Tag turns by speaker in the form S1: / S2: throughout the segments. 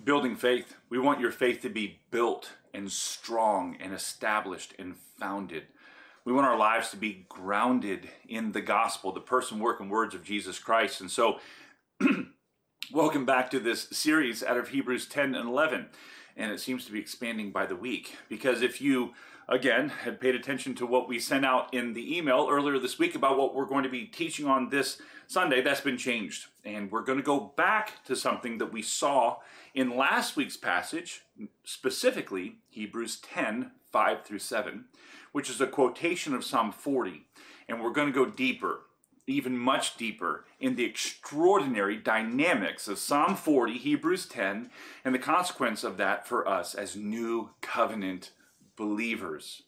S1: Building faith. We want your faith to be built and strong and established and founded. We want our lives to be grounded in the gospel, the person, work, and words of Jesus Christ. And so, welcome back to this series out of Hebrews 10 and 11. And it seems to be expanding by the week. Because if you, again, had paid attention to what we sent out in the email earlier this week about what we're going to be teaching on this Sunday, that's been changed. And we're going to go back to something that we saw in last week's passage, specifically Hebrews 10, 5 through 7, which is a quotation of Psalm 40. And we're going to go deeper, even much deeper, in the extraordinary dynamics of Psalm 40, Hebrews 10, and the consequence of that for us as new covenant believers.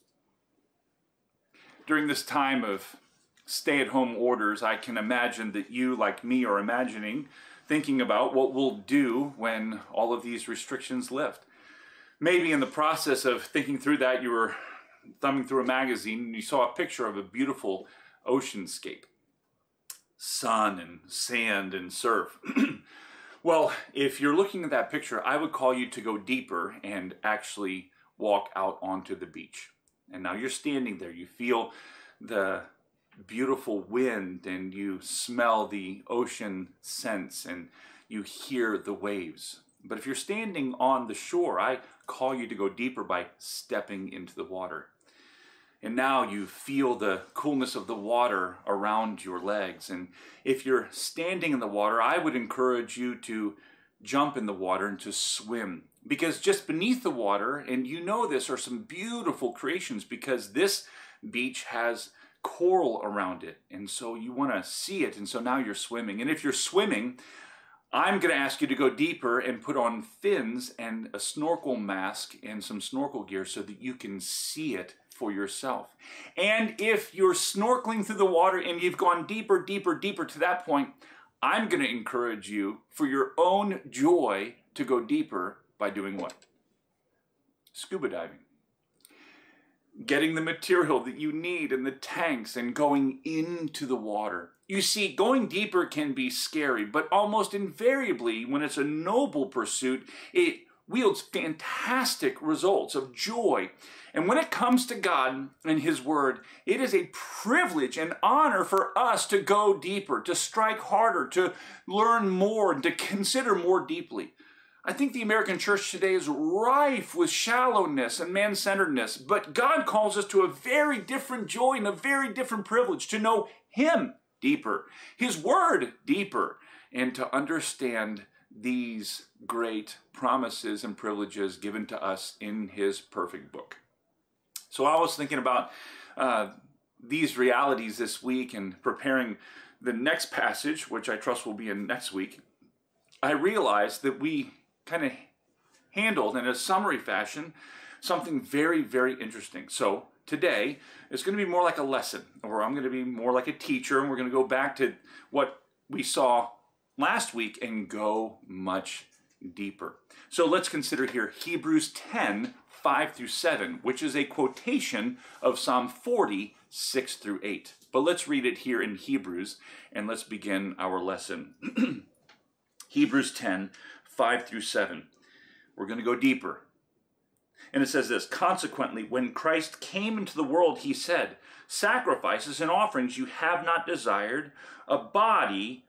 S1: During this time of stay-at-home orders, I can imagine that you, like me, are thinking about what we'll do when all of these restrictions lift. Maybe in the process of thinking through that, you were thumbing through a magazine and you saw a picture of a beautiful oceanscape. Sun and sand and surf. Well, if you're looking at that picture, I would call you to go deeper and actually walk out onto the beach. And now you're standing there. You feel the beautiful wind and you smell the ocean scents and you hear the waves. But if you're standing on the shore, I call you to go deeper by stepping into the water. And now you feel the coolness of the water around your legs. And if you're standing in the water, I would encourage you to jump in the water and to swim. Because just beneath the water, and you know this, are some beautiful creations because this beach has coral around it. And so you want to see it. And so now you're swimming. And if you're swimming, I'm going to ask you to go deeper and put on fins and a snorkel mask and some snorkel gear so that you can see it for yourself. And if you're snorkeling through the water and you've gone deeper, deeper, deeper to that point, I'm going to encourage you for your own joy to go deeper by doing what? Scuba diving. Getting the material that you need in the tanks and going into the water. You see, going deeper can be scary, but almost invariably, when it's a noble pursuit, it wields fantastic results of joy. And when it comes to God and His Word, it is a privilege and honor for us to go deeper, to strike harder, to learn more, and to consider more deeply. I think the American church today is rife with shallowness and man-centeredness, but God calls us to a very different joy and a very different privilege to know Him deeper, His Word deeper, and to understand these great promises and privileges given to us in His perfect book. So I was thinking about these realities this week and preparing the next passage, which I trust will be in next week. I realized that we kind of handled in a summary fashion something very, very interesting. So today it's going to be more like a lesson, or I'm going to be more like a teacher, and we're going to go back to what we saw last week and go much deeper. So let's consider here Hebrews 10, 5 through 7, which is a quotation of Psalm 40, 6 through 8. But let's read it here in Hebrews, and let's begin our lesson. Hebrews 10, 5 through 7. We're going to go deeper. And it says this: consequently, when Christ came into the world, He said, sacrifices and offerings you have not desired, but a body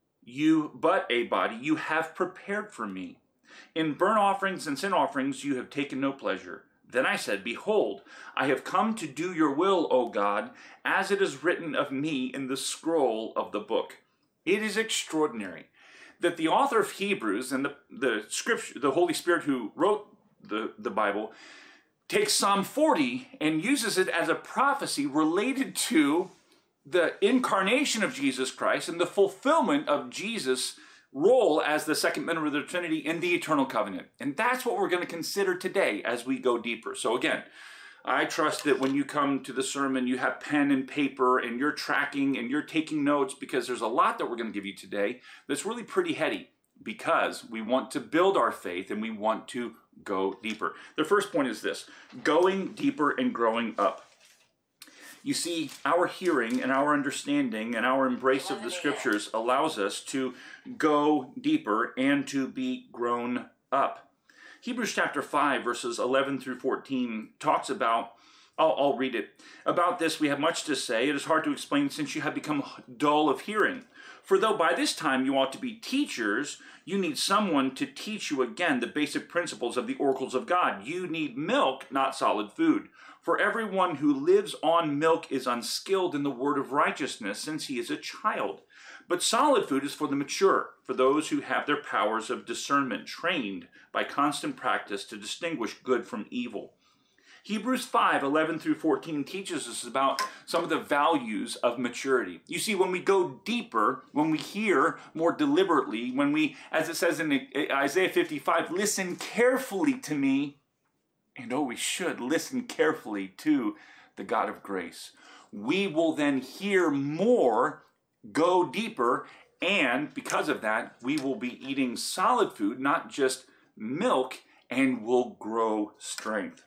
S1: you have prepared for me. In burnt offerings and sin offerings you have taken no pleasure. Then I said, behold, I have come to do your will, O God, as it is written of me in the scroll of the book. It is extraordinary that the author of Hebrews and the Scripture, the Holy Spirit who wrote the Bible, takes Psalm 40 and uses it as a prophecy related to the incarnation of Jesus Christ and the fulfillment of Jesus' role as the second member of the Trinity in the eternal covenant. And that's what we're going to consider today as we go deeper. So again, I trust that when you come to the sermon, you have pen and paper and you're tracking and you're taking notes, because there's a lot that we're going to give you today that's really pretty heady, because we want to build our faith and we want to go deeper. The first point is this: going deeper and growing up. You see, our hearing and our understanding and our embrace of the Scriptures allows us to go deeper and to be grown up. Hebrews chapter 5, verses 11 through 14 talks about, I'll read it. About this we have much to say. It is hard to explain since you have become dull of hearing. For though by this time you ought to be teachers, you need someone to teach you again the basic principles of the oracles of God. You need milk, not solid food. For everyone who lives on milk is unskilled in the word of righteousness, since he is a child. But solid food is for the mature, for those who have their powers of discernment trained by constant practice to distinguish good from evil. Hebrews 5, 11 through 14 teaches us about some of the values of maturity. You see, when we go deeper, when we hear more deliberately, when we, as it says in Isaiah 55, listen carefully to me, and we should listen carefully to the God of grace. We will then hear more, go deeper, and because of that, we will be eating solid food, not just milk, and will grow strength.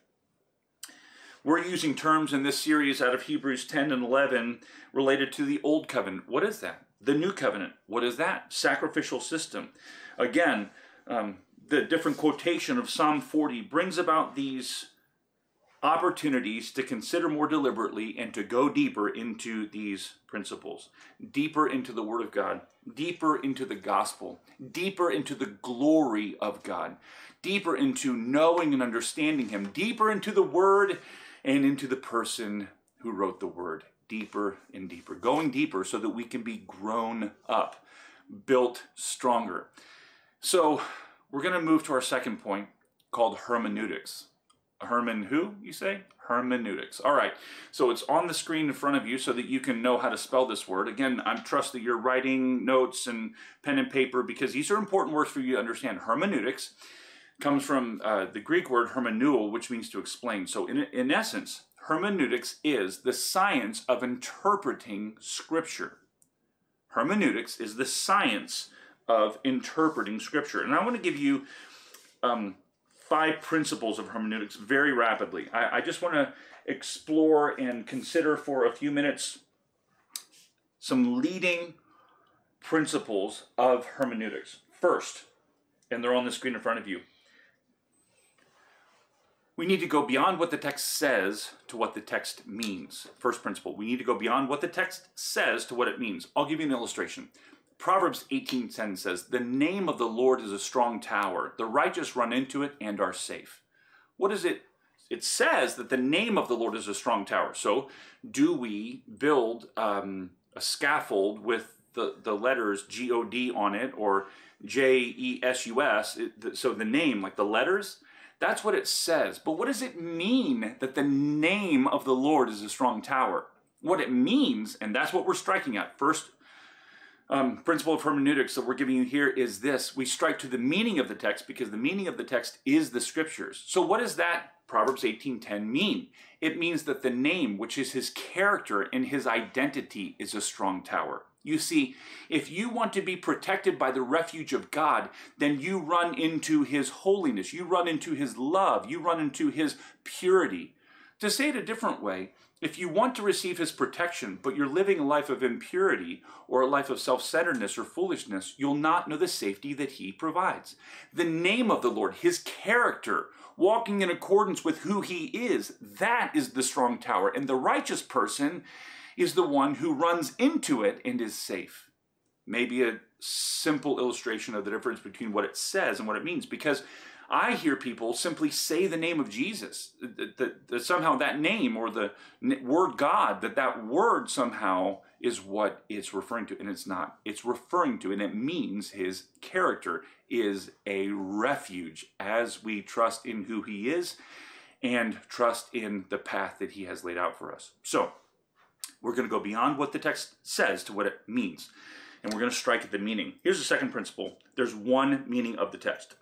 S1: We're using terms in this series out of Hebrews 10 and 11 related to the Old Covenant. What is that? The New Covenant. What is that? Sacrificial system. Again, the different quotation of Psalm 40 brings about these opportunities to consider more deliberately and to go deeper into these principles, deeper into the Word of God, deeper into the gospel, deeper into the glory of God, deeper into knowing and understanding Him, deeper into the Word and into the person who wrote the Word, deeper and deeper, going deeper so that we can be grown up, built stronger. So we're going to move to our second point called hermeneutics. Who, you say? Hermeneutics. All right, so it's on the screen in front of you so that you can know how to spell this word. Again, I trust that you're writing notes and pen and paper because these are important words for you to understand. Hermeneutics comes from the Greek word hermeneuo, which means to explain. So in essence, hermeneutics is the science of interpreting Scripture. Hermeneutics is the science of interpreting Scripture. And I want to give you 5 principles of hermeneutics very rapidly. I just want to explore and consider for a few minutes some leading principles of hermeneutics. First, and they're on the screen in front of you, we need to go beyond what the text says to what the text means. First principle, we need to go beyond what the text says to what it means. I'll give you an illustration. Proverbs 18:10 says, "The name of the Lord is a strong tower. The righteous run into it and are safe." What is it? It says that the name of the Lord is a strong tower. So do we build a scaffold with the letters G-O-D on it or J-E-S-U-S? So the name, like the letters, that's what it says. But what does it mean that the name of the Lord is a strong tower? What it means, and that's what we're striking at. First principle of hermeneutics that we're giving you here is this. We strike to the meaning of the text because the meaning of the text is the Scriptures. So what does that Proverbs 18:10 mean? It means that the name, which is His character and His identity, is a strong tower. You see, if you want to be protected by the refuge of God, then you run into His holiness, you run into His love, you run into His purity. To say it a different way, if you want to receive His protection, but you're living a life of impurity or a life of self-centeredness or foolishness, you'll not know the safety that He provides. The name of the Lord, His character, walking in accordance with who He is, that is the strong tower. And the righteous person is the one who runs into it and is safe. Maybe a simple illustration of the difference between what it says and what it means, because I hear people simply say the name of Jesus, that somehow that name or the word God, that word somehow is what it's referring to, and it's not. It's referring to, and it means His character is a refuge as we trust in who He is and trust in the path that He has laid out for us. So we're going to go beyond what the text says to what it means, and we're going to strike at the meaning. Here's the second principle. There's one meaning of the text.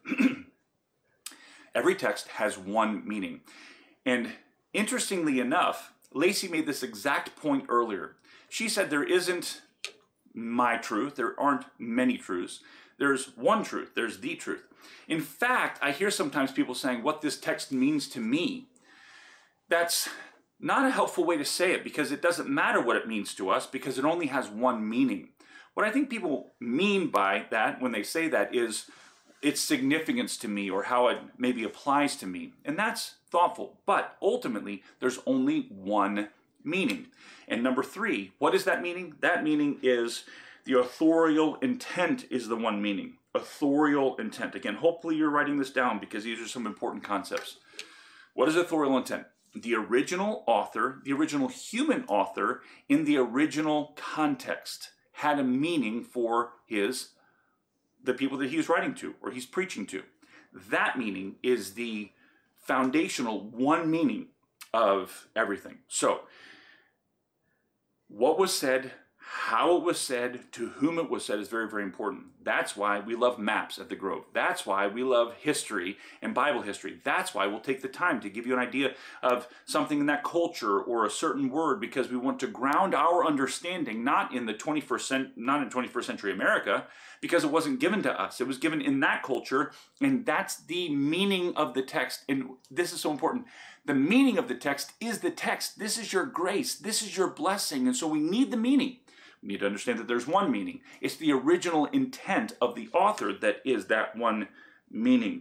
S1: Every text has one meaning. And interestingly enough, Lacey made this exact point earlier. She said there isn't my truth. There aren't many truths. There's one truth. There's the truth. In fact, I hear sometimes people saying what this text means to me. That's not a helpful way to say it because it doesn't matter what it means to us because it only has one meaning. What I think people mean by that when they say that is its significance to me or how it maybe applies to me. And that's thoughtful. But ultimately, there's only one meaning. And number 3, what is that meaning? That meaning is the authorial intent is the one meaning. Authorial intent. Again, hopefully you're writing this down because these are some important concepts. What is authorial intent? The original author, the original human author in the original context had a meaning for the people that he was writing to or he's preaching to. That meaning is the foundational one meaning of everything. So, what was said, how it was said, to whom it was said is very, very important. That's why we love maps at the Grove. That's why we love history and Bible history. That's why we'll take the time to give you an idea of something in that culture or a certain word, because we want to ground our understanding not in 21st century America, because it wasn't given to us. It was given in that culture, and that's the meaning of the text. And this is so important. The meaning of the text is the text. This is your grace. This is your blessing. And so we need the meaning. We need to understand that there's one meaning. It's the original intent of the author that is that one meaning.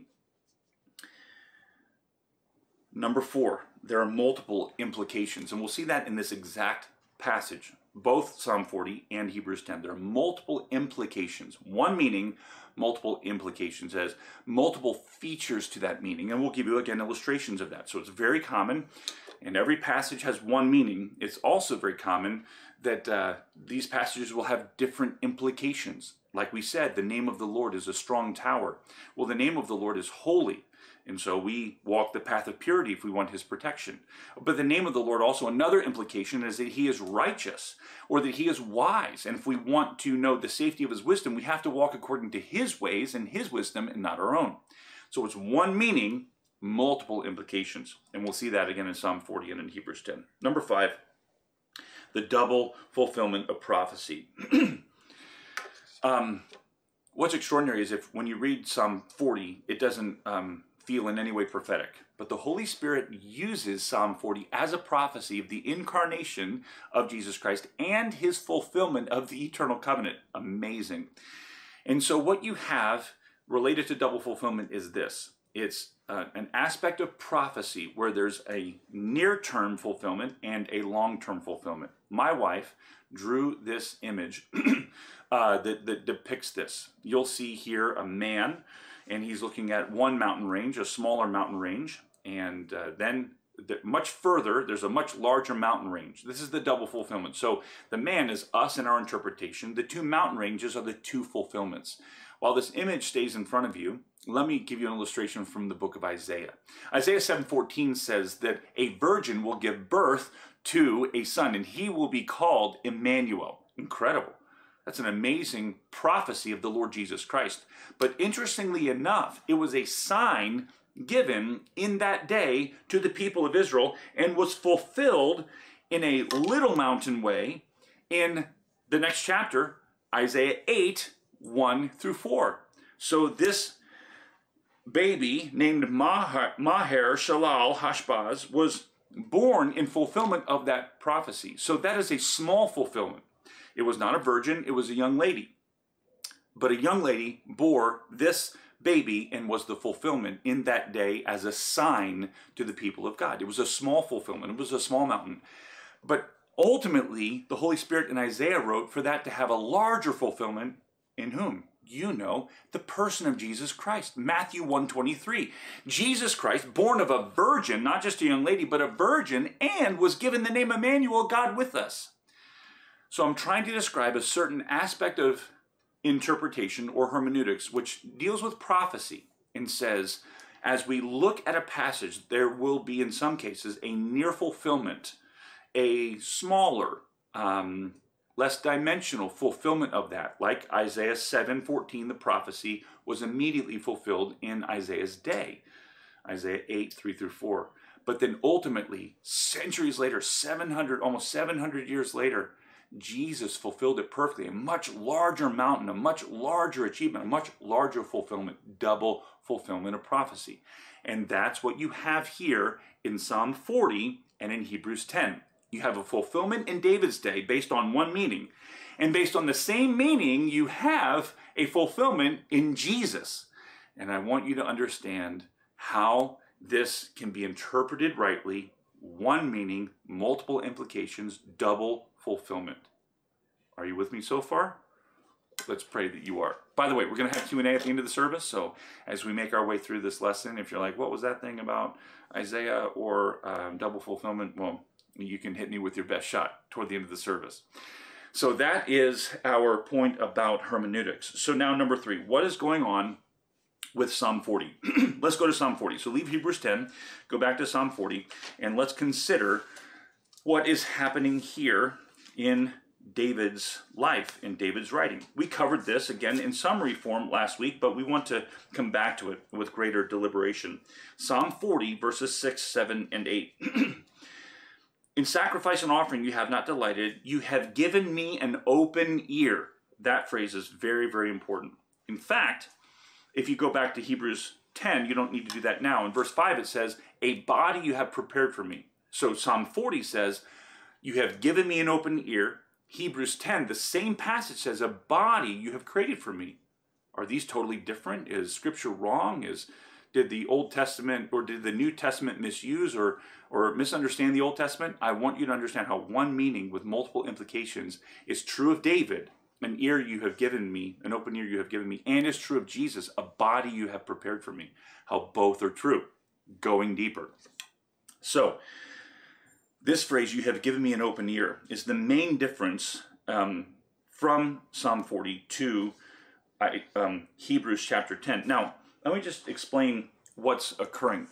S1: Number 4, there are multiple implications. And we'll see that in this exact passage, both Psalm 40 and Hebrews 10. There are multiple implications. One meaning, multiple implications, as multiple features to that meaning. And we'll give you, again, illustrations of that. So it's very common, and every passage has one meaning. It's also very common that these passages will have different implications. Like we said, the name of the Lord is a strong tower. Well, the name of the Lord is holy. And so we walk the path of purity if we want his protection. But the name of the Lord, also another implication, is that he is righteous or that he is wise. And if we want to know the safety of his wisdom, we have to walk according to his ways and his wisdom and not our own. So it's one meaning, multiple implications. And we'll see that again in Psalm 40 and in Hebrews 10. Number 5, the double fulfillment of prophecy. What's extraordinary is if when you read Psalm 40, it doesn't feel in any way prophetic. But the Holy Spirit uses Psalm 40 as a prophecy of the incarnation of Jesus Christ and his fulfillment of the eternal covenant. Amazing. And so what you have related to double fulfillment is this. It's an aspect of prophecy where there's a near-term fulfillment and a long-term fulfillment. My wife drew this image that depicts this. You'll see here a man, and he's looking at one mountain range, a smaller mountain range, and then much further, there's a much larger mountain range. This is the double fulfillment. So the man is us in our interpretation. The two mountain ranges are the two fulfillments. While this image stays in front of you, let me give you an illustration from the book of Isaiah. Isaiah 7:14 says that a virgin will give birth to a son, and he will be called Emmanuel. Incredible. That's an amazing prophecy of the Lord Jesus Christ. But interestingly enough, it was a sign given in that day to the people of Israel and was fulfilled in a little mountain way in the next chapter, Isaiah 8:1-4. So this baby named Maher Shalal Hashbaz was born in fulfillment of that prophecy. So that is a small fulfillment. It was not a virgin, it was a young lady. But a young lady bore this baby and was the fulfillment in that day as a sign to the people of God. It was a small fulfillment. It was a small mountain. But ultimately, the Holy Spirit in Isaiah wrote for that to have a larger fulfillment in whom? You know, the person of Jesus Christ. Matthew 1:23. Jesus Christ, born of a virgin, not just a young lady, but a virgin, and was given the name Emmanuel, God with us. So I'm trying to describe a certain aspect of interpretation or hermeneutics which deals with prophecy and says, as we look at a passage, there will be in some cases a near fulfillment, a smaller, less dimensional fulfillment of that. Like Isaiah 7:14, the prophecy was immediately fulfilled in Isaiah's day. Isaiah 8:3-4. But then ultimately, centuries later, almost 700 years later, Jesus fulfilled it perfectly. A much larger mountain, a much larger achievement, a much larger fulfillment, double fulfillment of prophecy. And that's what you have here in Psalm 40 and in Hebrews 10. You have a fulfillment in David's day based on one meaning. And based on the same meaning, you have a fulfillment in Jesus. And I want you to understand how this can be interpreted rightly. One meaning, multiple implications, double fulfillment. Are you with me so far? Let's pray that you are. By the way, we're going to have Q&A at the end of the service. So as we make our way through this lesson, if you're like, what was that thing about Isaiah or double fulfillment? Well, you can hit me with your best shot toward the end of the service. So that is our point about hermeneutics. So now number 3, what is going on with Psalm 40? Let's go to Psalm 40. So leave Hebrews 10, go back to Psalm 40, and let's consider what is happening here in David's life, in David's writing. We covered this again in summary form last week, but we want to come back to it with greater deliberation. Psalm 40, verses 6, 7, and 8. In sacrifice and offering you have not delighted. You have given me an open ear. That phrase is very, very important. In fact, if you go back to Hebrews 10, you don't need to do that now. In verse 5, it says, a body you have prepared for me. So Psalm 40 says, you have given me an open ear. Hebrews 10, the same passage says, a body you have created for me. Are these totally different? Is Scripture wrong? Did the Old Testament or did the New Testament misuse or misunderstand the Old Testament? I want you to understand how one meaning with multiple implications is true of David, an ear you have given me, an open ear you have given me, and is true of Jesus, a body you have prepared for me. How both are true. Going deeper. So, this phrase, you have given me an open ear, is the main difference from Psalm 40 to Hebrews chapter 10. Now, let me just explain what's occurring.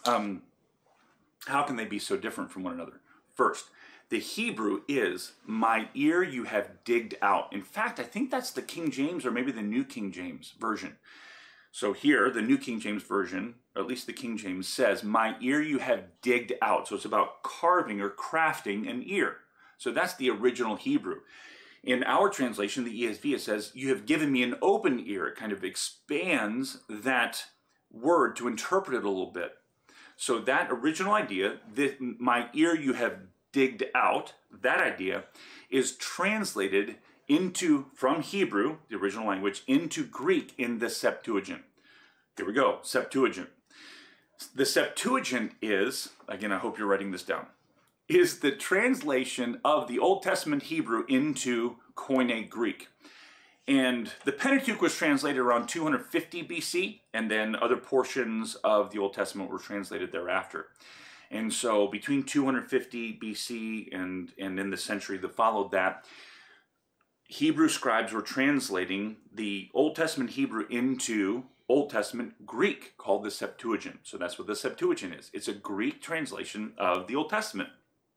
S1: How can they be so different from one another? First, the Hebrew is, my ear you have digged out. In fact, I think that's the King James or maybe the New King James version. So here, the New King James Version, or at least the King James, says, my ear you have digged out. So it's about carving or crafting an ear. So that's the original Hebrew. In our translation, the ESV, it says, you have given me an open ear. It kind of expands that word to interpret it a little bit. So that original idea, that my ear you have digged out, that idea is translated from Hebrew, the original language, into Greek in the Septuagint. Here we go, Septuagint. The Septuagint is, again, I hope you're writing this down, is the translation of the Old Testament Hebrew into Koine Greek. And the Pentateuch was translated around 250 BC, and then other portions of the Old Testament were translated thereafter. And so between 250 BC and in the century that followed that, Hebrew scribes were translating the Old Testament Hebrew into Old Testament Greek, called the Septuagint. So that's what the Septuagint is. It's a Greek translation of the Old Testament.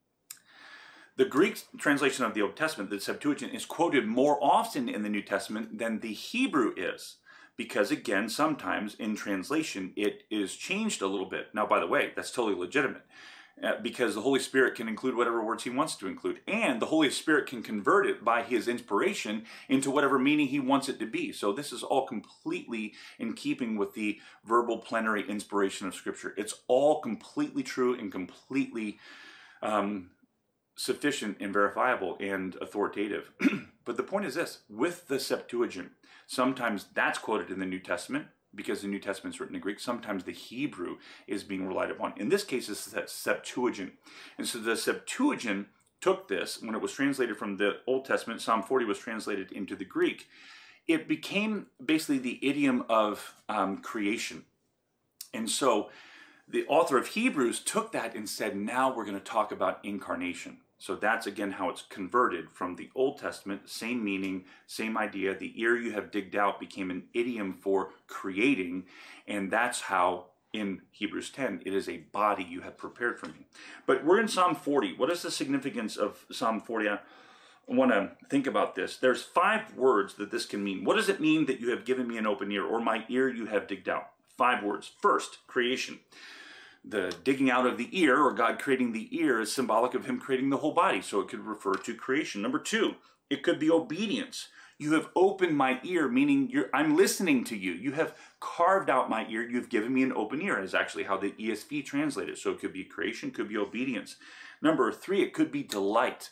S1: The Greek translation of the Old Testament, the Septuagint, is quoted more often in the New Testament than the Hebrew is. Because again, sometimes in translation, it is changed a little bit. Now, by the way, that's totally legitimate. Because the Holy Spirit can include whatever words he wants to include. And the Holy Spirit can convert it by his inspiration into whatever meaning he wants it to be. So this is all completely in keeping with the verbal plenary inspiration of Scripture. It's all completely true and completely sufficient and verifiable and authoritative. But the point is this, with the Septuagint, sometimes that's quoted in the New Testament, because the New Testament is written in Greek. Sometimes the Hebrew is being relied upon. In this case, it's the Septuagint. And so the Septuagint took this, when it was translated from the Old Testament, Psalm 40 was translated into the Greek. It became basically the idiom of creation. And so the author of Hebrews took that and said, now we're going to talk about incarnation. So that's again how it's converted from the Old Testament, same meaning, same idea. The ear you have digged out became an idiom for creating, and that's how in Hebrews 10 it is a body you have prepared for me. But we're in Psalm 40. What is the significance of Psalm 40? I want to think about this. There's 5 words that this can mean. What does it mean that you have given me an open ear, or my ear you have digged out? 5 words. First, creation. The digging out of the ear, or God creating the ear, is symbolic of him creating the whole body, so it could refer to creation. Number 2, it could be obedience. You have opened my ear, meaning I'm listening to you. You have carved out my ear. You've given me an open ear, is actually how the ESV translated. So it could be creation, could be obedience. Number 3, it could be delight.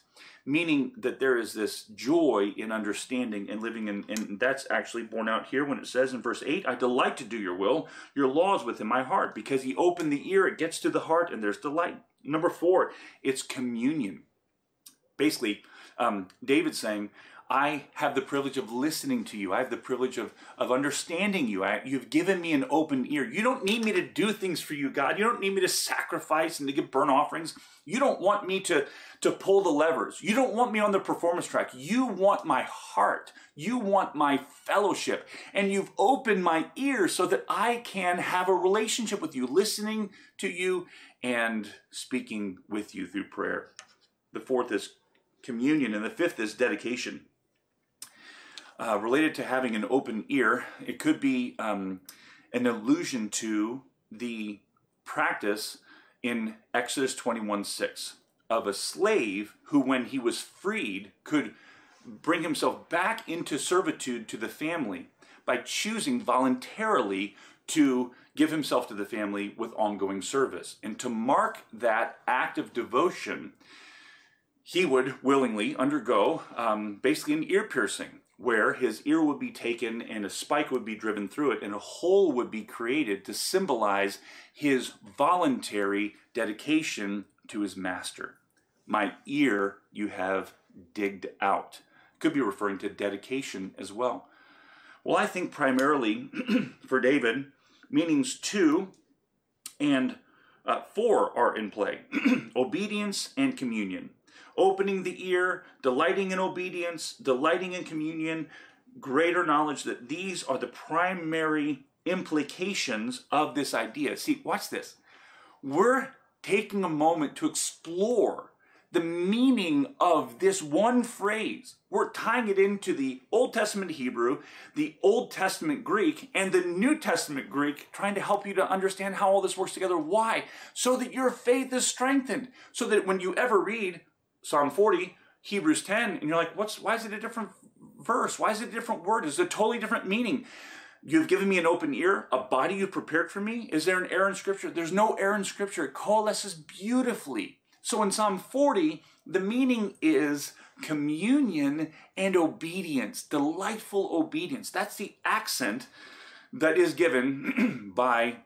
S1: meaning that there is this joy in understanding and living in, and that's actually borne out here when it says in verse 8, I delight to do your will, your laws within my heart. Because he opened the ear, it gets to the heart, and there's delight. Number 4, it's communion. Basically, David's saying, I have the privilege of listening to you. I have the privilege of understanding you. You've given me an open ear. You don't need me to do things for you, God. You don't need me to sacrifice and to give burnt offerings. You don't want me to pull the levers. You don't want me on the performance track. You want my heart. You want my fellowship. And you've opened my ears so that I can have a relationship with you, listening to you and speaking with you through prayer. The 4th is communion, and the 5th is dedication. Related to having an open ear, it could be an allusion to the practice in Exodus 21:6 of a slave who, when he was freed, could bring himself back into servitude to the family by choosing voluntarily to give himself to the family with ongoing service. And to mark that act of devotion, he would willingly undergo basically an ear piercing, where his ear would be taken and a spike would be driven through it and a hole would be created to symbolize his voluntary dedication to his master. My ear you have digged out. Could be referring to dedication as well. Well, I think primarily for David, meanings 2 and 4 are in play. Obedience and communion. Opening the ear, delighting in obedience, delighting in communion, greater knowledge that these are the primary implications of this idea. See, watch this. We're taking a moment to explore the meaning of this one phrase. We're tying it into the Old Testament Hebrew, the Old Testament Greek, and the New Testament Greek, trying to help you to understand how all this works together. Why? So that your faith is strengthened. So that when you ever read Psalm 40, Hebrews 10, and you're like, why is it a different verse? Why is it a different word? It's a totally different meaning. You've given me an open ear, a body you've prepared for me. Is there an error in Scripture? There's no error in Scripture. It coalesces beautifully. So in Psalm 40, the meaning is communion and obedience, delightful obedience. That's the accent that is given by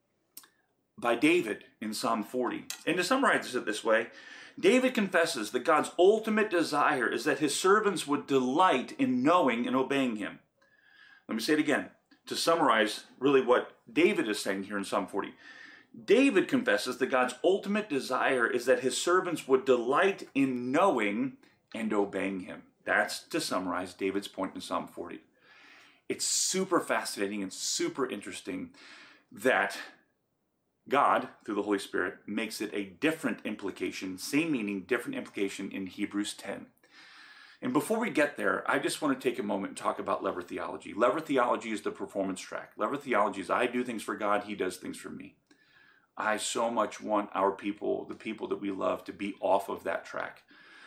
S1: David in Psalm 40. And to summarize it this way, David confesses that God's ultimate desire is that his servants would delight in knowing and obeying him. Let me say it again to summarize really what David is saying here in Psalm 40. David confesses that God's ultimate desire is that his servants would delight in knowing and obeying him. That's to summarize David's point in Psalm 40. It's super fascinating and super interesting that God, through the Holy Spirit, makes it a different implication, same meaning, different implication in Hebrews 10. And before we get there, I just want to take a moment and talk about lever theology. Lever theology is the performance track. Lever theology is I do things for God, he does things for me. I so much want our people, the people that we love, to be off of that track.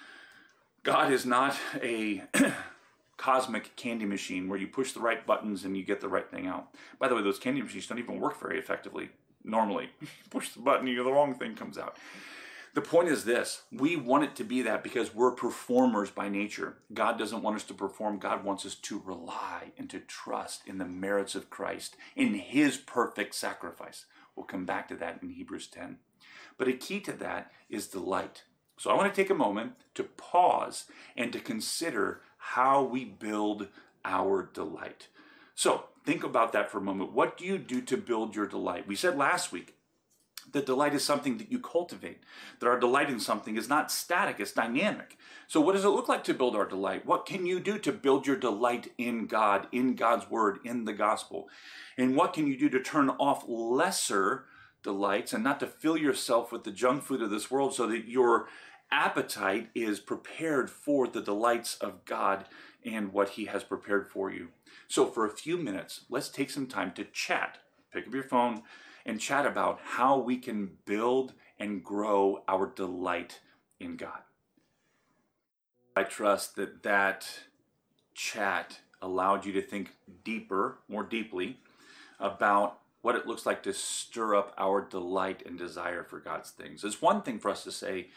S1: God is not a cosmic candy machine where you push the right buttons and you get the right thing out. By the way, those candy machines don't even work very effectively. Normally, push the button, the wrong thing comes out. The point is this: we want it to be that because we're performers by nature. God doesn't want us to perform. God wants us to rely and to trust in the merits of Christ, in his perfect sacrifice. We'll come back to that in Hebrews 10. But a key to that is delight. So I want to take a moment to pause and to consider how we build our delight. So think about that for a moment. What do you do to build your delight? We said last week that delight is something that you cultivate, that our delight in something is not static, it's dynamic. So what does it look like to build our delight? What can you do to build your delight in God, in God's word, in the gospel? And what can you do to turn off lesser delights and not to fill yourself with the junk food of this world so that your appetite is prepared for the delights of God and what he has prepared for you? So for a few minutes, let's take some time to chat. Pick up your phone and chat about how we can build and grow our delight in God. I trust that that chat allowed you to think deeper, more deeply, about what it looks like to stir up our delight and desire for God's things. It's one thing for us to say,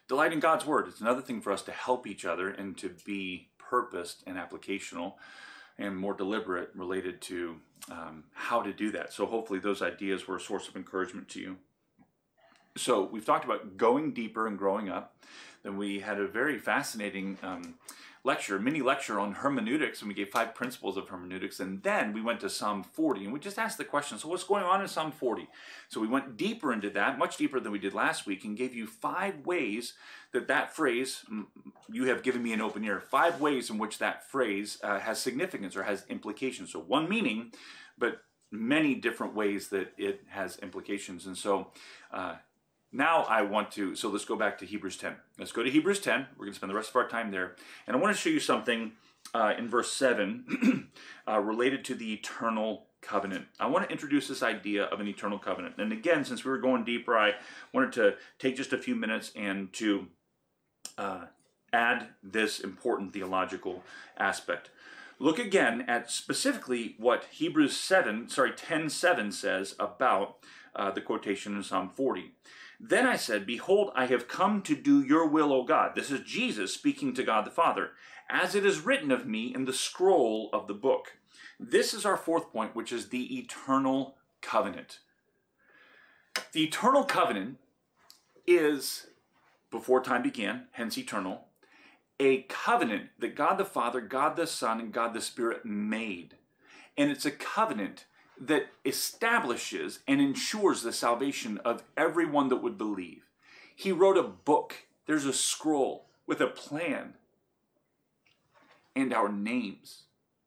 S1: Delight in God's word. It's another thing for us to help each other and to be purposed and applicational and more deliberate related to how to do that. So hopefully those ideas were a source of encouragement to you. So we've talked about going deeper and growing up. Then we had a very fascinating mini lecture on hermeneutics, and we gave 5 principles of hermeneutics. And then we went to Psalm 40, and we just asked the question, so what's going on in Psalm 40? So we went deeper into that, much deeper than we did last week, and gave you 5 ways that phrase, you have given me an open ear, 5 ways in which that phrase has significance or has implications. So one meaning, but many different ways that it has implications. And so now so let's go back to Hebrews 10. Let's go to Hebrews 10. We're going to spend the rest of our time there. And I want to show you something in verse 7 related to the eternal covenant. I want to introduce this idea of an eternal covenant. And again, since we were going deeper, I wanted to take just a few minutes and to add this important theological aspect. Look again at specifically what Hebrews 10:7 says about the quotation in Psalm 40. Then I said, behold, I have come to do your will, O God. This is Jesus speaking to God the Father, as it is written of me in the scroll of the book. This is our 4th point, which is the eternal covenant. The eternal covenant is, before time began, hence eternal, a covenant that God the Father, God the Son, and God the Spirit made. And it's a covenant that establishes and ensures the salvation of everyone that would believe. He wrote a book. There's a scroll with a plan and our names.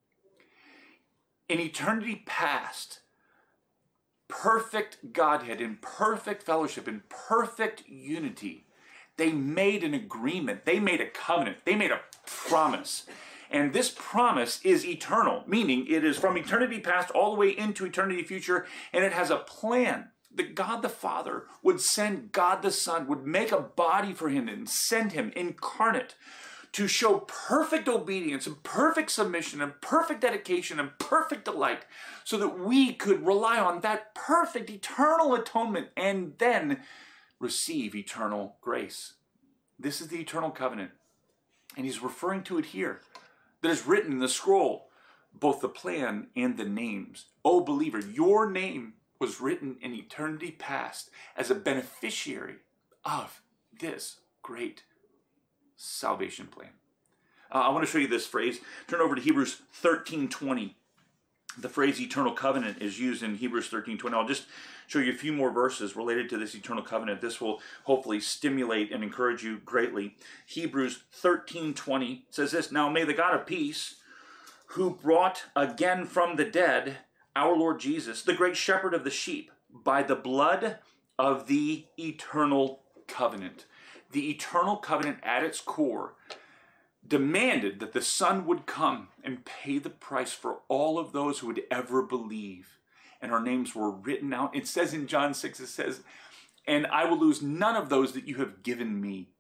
S1: In eternity past, perfect Godhead, in perfect fellowship, in perfect unity, they made an agreement. They made a covenant. They made a promise. And this promise is eternal, meaning it is from eternity past all the way into eternity future, and it has a plan that God the Father would send God the Son, would make a body for him and send him incarnate to show perfect obedience and perfect submission and perfect dedication and perfect delight so that we could rely on that perfect eternal atonement and then receive eternal grace. This is the eternal covenant, and he's referring to it here. That is written in the scroll, both the plan and the names. O believer, your name was written in eternity past as a beneficiary of this great salvation plan. I want to show you this phrase. Turn over to Hebrews 13:20. The phrase eternal covenant is used in Hebrews 13:20. I'll just show you a few more verses related to this eternal covenant. This will hopefully stimulate and encourage you greatly. Hebrews 13:20 says this, now may the God of peace, who brought again from the dead our Lord Jesus, the great shepherd of the sheep, by the blood of the eternal covenant. The eternal covenant at its core demanded that the Son would come and pay the price for all of those who would ever believe. And our names were written out. It says in John 6, it says, and I will lose none of those that you have given me.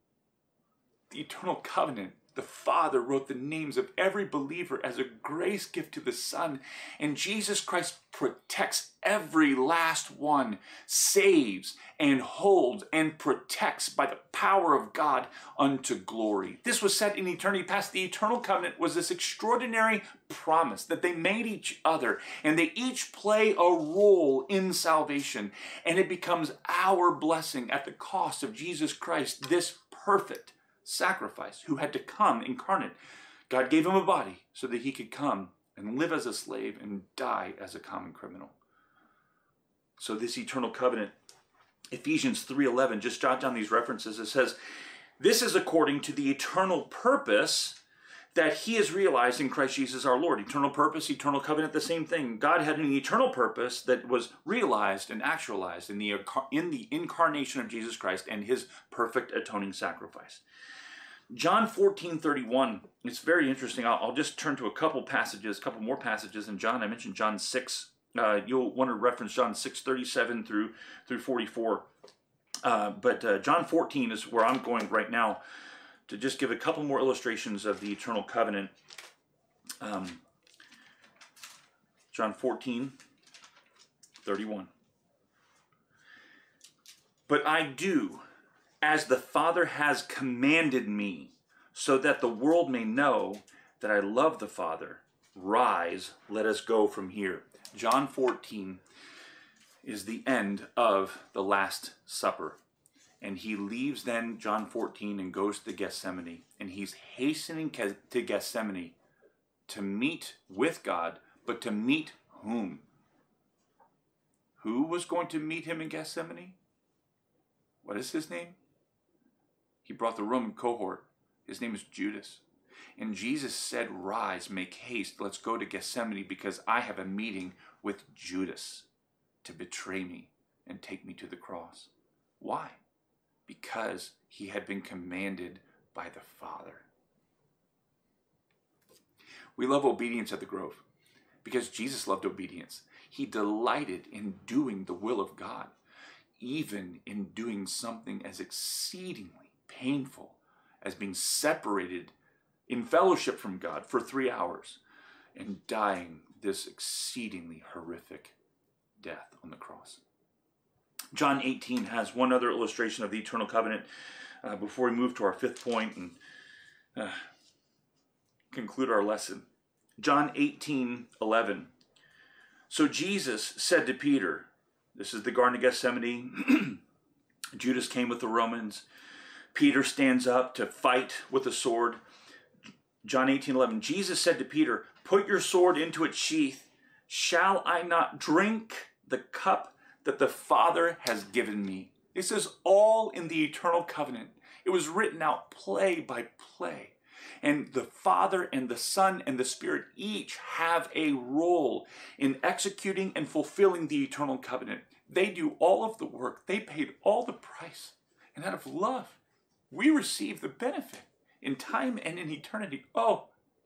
S1: The eternal covenant, the Father wrote the names of every believer as a grace gift to the Son. And Jesus Christ protects every last one, saves and holds and protects by the power of God unto glory. This was set in eternity past. The eternal covenant was this extraordinary promise that they made each other, and they each play a role in salvation. And it becomes our blessing at the cost of Jesus Christ, this perfect sacrifice who had to come incarnate. God gave him a body so that he could come and live as a slave and die as a common criminal. So this eternal covenant, Ephesians 3:11, just jot down these references. It says, this is according to the eternal purpose that he has realized in Christ Jesus our Lord. Eternal purpose, eternal covenant, the same thing. God had an eternal purpose that was realized and actualized in the incarnation of Jesus Christ and his perfect atoning sacrifice. John 14:31, it's very interesting. I'll just turn to a couple more passages in John. I mentioned John 6. You'll want to reference John 6:37 through 44. But John 14 is where I'm going right now to just give a couple more illustrations of the eternal covenant. John 14:31. But I do as the Father has commanded me, so that the world may know that I love the Father. Rise, let us go from here. John 14 is the end of the Last Supper. And he leaves then John 14 and goes to Gethsemane. And he's hastening to Gethsemane to meet with God, but to meet whom? Who was going to meet him in Gethsemane? What is his name? He brought the Roman cohort. His name is Judas. And Jesus said, rise, make haste, let's go to Gethsemane because I have a meeting with Judas to betray me and take me to the cross. Why? Because he had been commanded by the Father. We love obedience at the Grove because Jesus loved obedience. He delighted in doing the will of God, even in doing something as exceedingly painful as being separated in fellowship from God for 3 hours and dying this exceedingly horrific death on the cross. John 18 has one other illustration of the eternal covenant before we move to our fifth point and conclude our lesson. John 18:11. So Jesus said to Peter, this is the Garden of Gethsemane, Judas came with the Romans, Peter stands up to fight with the sword. John 18:11, Jesus said to Peter, put your sword into its sheath. Shall I not drink the cup that the Father has given me? This is all in the eternal covenant. It was written out play by play. And the Father and the Son and the Spirit each have a role in executing and fulfilling the eternal covenant. They do all of the work. They paid all the price. And out of love, we receive the benefit in time and in eternity. Oh,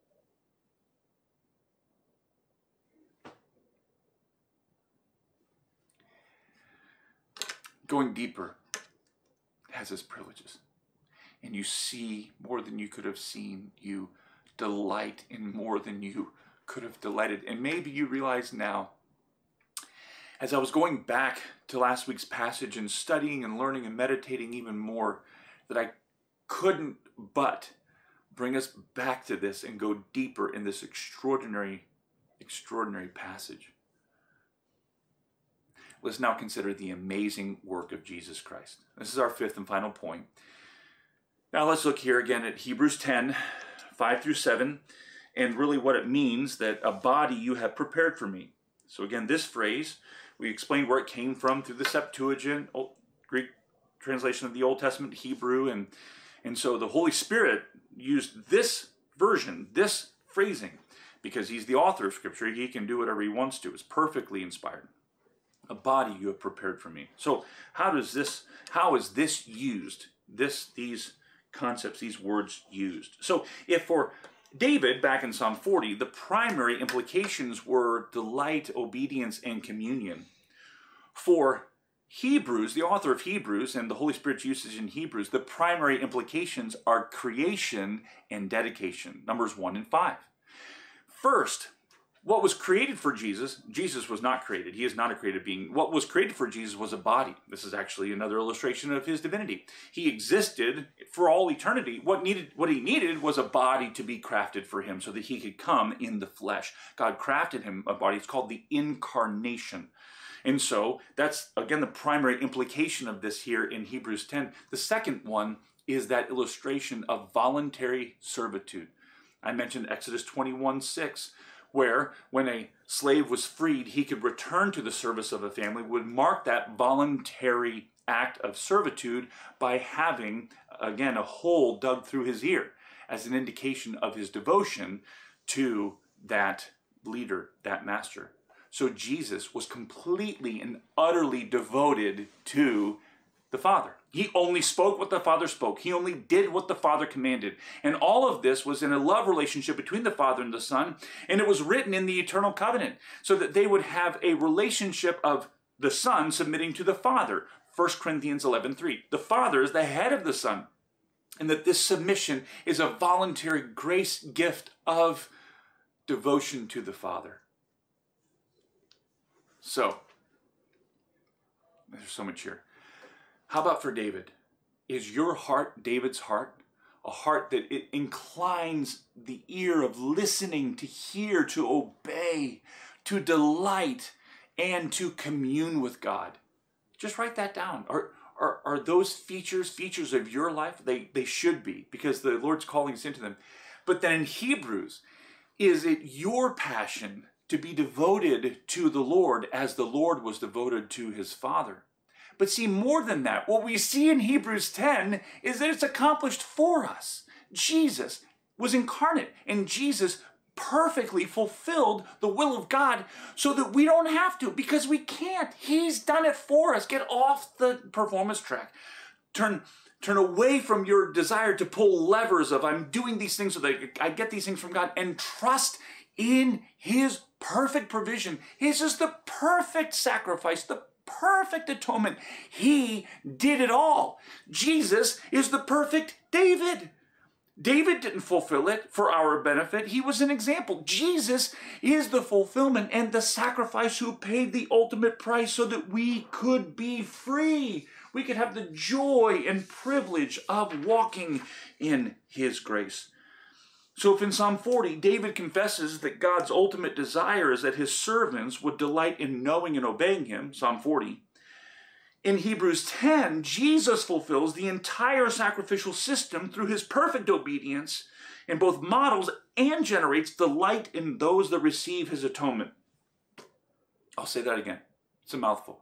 S1: going deeper has its privileges. And you see more than you could have seen. You delight in more than you could have delighted. And maybe you realize now, as I was going back to last week's passage and studying and learning and meditating even more, that I couldn't but bring us back to this and go deeper in this extraordinary passage. Let's now consider the amazing work of Jesus Christ. This is our fifth and final point. Now let's look here again at Hebrews 10, 5-7, and really what it means that a body you have prepared for me. So again, this phrase, we explained where it came from through the Septuagint, Greek translation of the Old Testament, Hebrew, and so the Holy Spirit used this version, this phrasing, because he's the author of Scripture. He can do whatever he wants to. It's perfectly inspired. A body you have prepared for me. So how is this used? These concepts, these words used. So if for David, back in Psalm 40, the primary implications were delight, obedience, and communion. For Hebrews, the author of Hebrews, and the Holy Spirit's usage in Hebrews, the primary implications are creation and dedication, Numbers 1 and 5. First, what was created for Jesus was not created. He is not a created being. What was created for Jesus was a body. This is actually another illustration of his divinity. He existed for all eternity. What he needed was a body to be crafted for him so that he could come in the flesh. God crafted him a body. It's called the incarnation. And so that's, again, the primary implication of this here in Hebrews 10. The second one is that illustration of voluntary servitude. I mentioned Exodus 21:6. Where when a slave was freed, he could return to the service of a family, would mark that voluntary act of servitude by having, again, a hole dug through his ear as an indication of his devotion to that leader, that master. So Jesus was completely and utterly devoted to the Father. He only spoke what the Father spoke. He only did what the Father commanded. And all of this was in a love relationship between the Father and the Son, and it was written in the eternal covenant so that they would have a relationship of the Son submitting to the Father. 1 Corinthians 11:3. The Father is the head of the Son, and that this submission is a voluntary grace gift of devotion to the Father. So, there's so much here. How about for David? Is your heart David's heart? A heart that it inclines the ear of listening, to hear, to obey, to delight, and to commune with God. Just write that down. Are those features of your life? They should be, because the Lord's calling us into them. But then in Hebrews, is it your passion to be devoted to the Lord as the Lord was devoted to his Father? But see, more than that, what we see in Hebrews 10 is that it's accomplished for us. Jesus was incarnate, and Jesus perfectly fulfilled the will of God so that we don't have to, because we can't. He's done it for us. Get off the performance track. Turn away from your desire to pull levers of, I'm doing these things so that I get these things from God, and trust in his perfect provision. His is the perfect sacrifice, the perfect atonement. He did it all. Jesus is the perfect David. David didn't fulfill it for our benefit. He was an example. Jesus is the fulfillment and the sacrifice who paid the ultimate price so that we could be free. We could have the joy and privilege of walking in his grace. So if in Psalm 40, David confesses that God's ultimate desire is that his servants would delight in knowing and obeying him, Psalm 40, in Hebrews 10, Jesus fulfills the entire sacrificial system through his perfect obedience and both models and generates delight in those that receive his atonement. I'll say that again. It's a mouthful.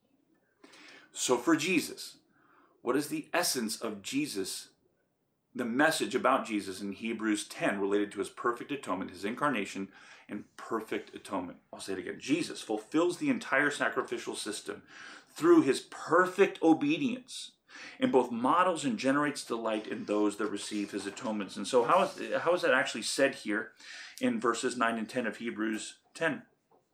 S1: So for Jesus, what is the essence of Jesus, the message about Jesus in Hebrews 10 related to his perfect atonement, his incarnation, and perfect atonement? I'll say it again. Jesus fulfills the entire sacrificial system through his perfect obedience, and both models and generates delight in those that receive his atonements. And so how is that actually said here in verses 9 and 10 of Hebrews 10?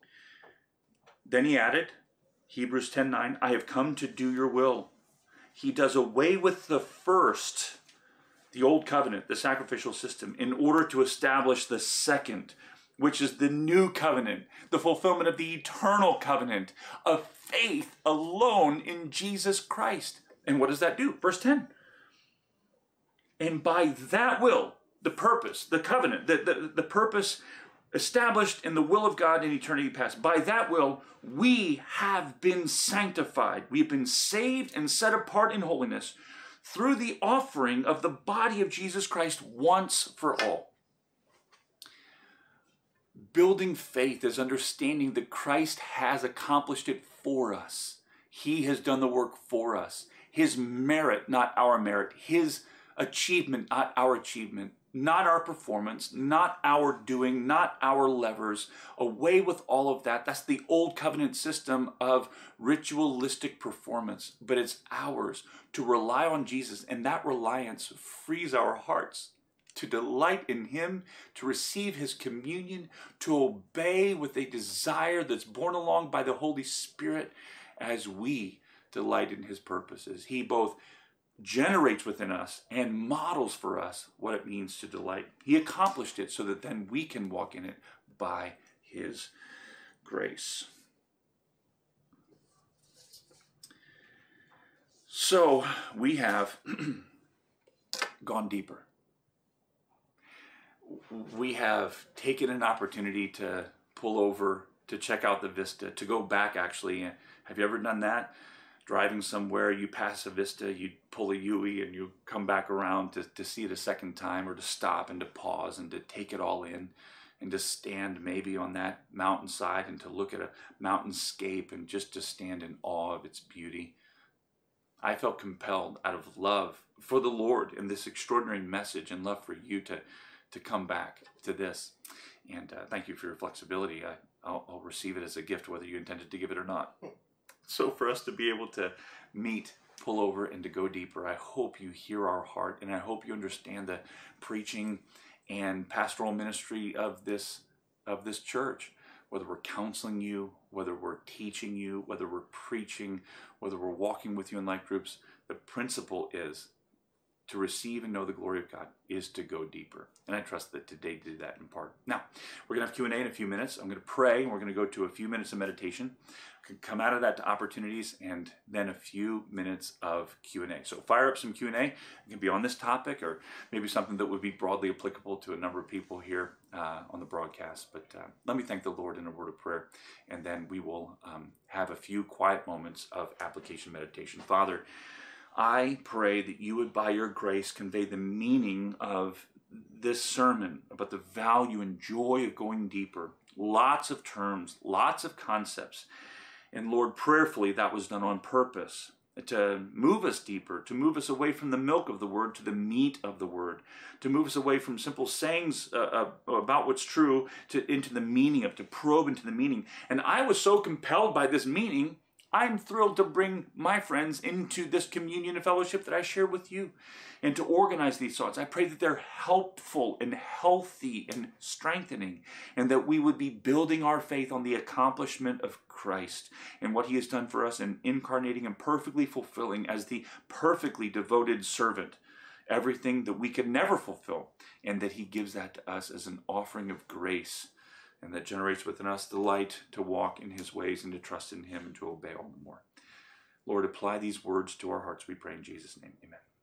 S1: Then he added, Hebrews 10:9, I have come to do your will. He does away with the first, the old covenant, the sacrificial system, in order to establish the second, which is the new covenant, the fulfillment of the eternal covenant of faith alone in Jesus Christ. And what does that do? Verse 10. And by that will, the purpose, the covenant, the purpose established in the will of God in eternity past, by that will, we have been sanctified. We've been saved and set apart in holiness through the offering of the body of Jesus Christ once for all. Building faith is understanding that Christ has accomplished it for us. He has done the work for us. His merit, not our merit. His achievement, not our achievement. Not our performance, not our doing, not our levers. Away with all of that. That's the old covenant system of ritualistic performance. But it's ours to rely on Jesus, and that reliance frees our hearts to delight in him, to receive his communion, to obey with a desire that's borne along by the Holy Spirit as we delight in his purposes. He both generates within us and models for us what it means to delight. He accomplished it so that then we can walk in it by his grace. So we have gone deeper. We have taken an opportunity to pull over, to check out the vista, to go back actually. Have you ever done that? Driving somewhere, you pass a vista, you pull a U-ey and you come back around to see it a second time, or to stop and to pause and to take it all in, and to stand maybe on that mountainside and to look at a mountainscape and just to stand in awe of its beauty. I felt compelled out of love for the Lord and this extraordinary message, and love for you to come back to this. And thank you for your flexibility. I'll receive it as a gift, whether you intended to give it or not. So for us to be able to meet, pull over, and to go deeper, I hope you hear our heart, and I hope you understand the preaching and pastoral ministry of this church. Whether we're counseling you, whether we're teaching you, whether we're preaching, whether we're walking with you in life groups, the principle is to receive and know the glory of God is to go deeper. And I trust that today did that in part. Now, we're going to have Q&A in a few minutes. I'm going to pray, and we're going to go to a few minutes of meditation. We can come out of that to opportunities, and then a few minutes of Q&A. So fire up some Q&A. It can be on this topic, or maybe something that would be broadly applicable to a number of people here on the broadcast. But let me thank the Lord in a word of prayer, and then we will have a few quiet moments of application meditation. Father, I pray that you would, by your grace, convey the meaning of this sermon about the value and joy of going deeper. Lots of terms, lots of concepts. And Lord, prayerfully, that was done on purpose to move us deeper, to move us away from the milk of the word to the meat of the word, to move us away from simple sayings about what's true into the meaning to probe into the meaning. And I was so compelled by this meaning, I'm thrilled to bring my friends into this communion and fellowship that I share with you and to organize these thoughts. I pray that they're helpful and healthy and strengthening, and that we would be building our faith on the accomplishment of Christ and what he has done for us, and incarnating and perfectly fulfilling as the perfectly devoted servant everything that we could never fulfill, and that he gives that to us as an offering of grace, and that generates within us the light to walk in his ways and to trust in him and to obey all the more. Lord, apply these words to our hearts, we pray in Jesus' name. Amen.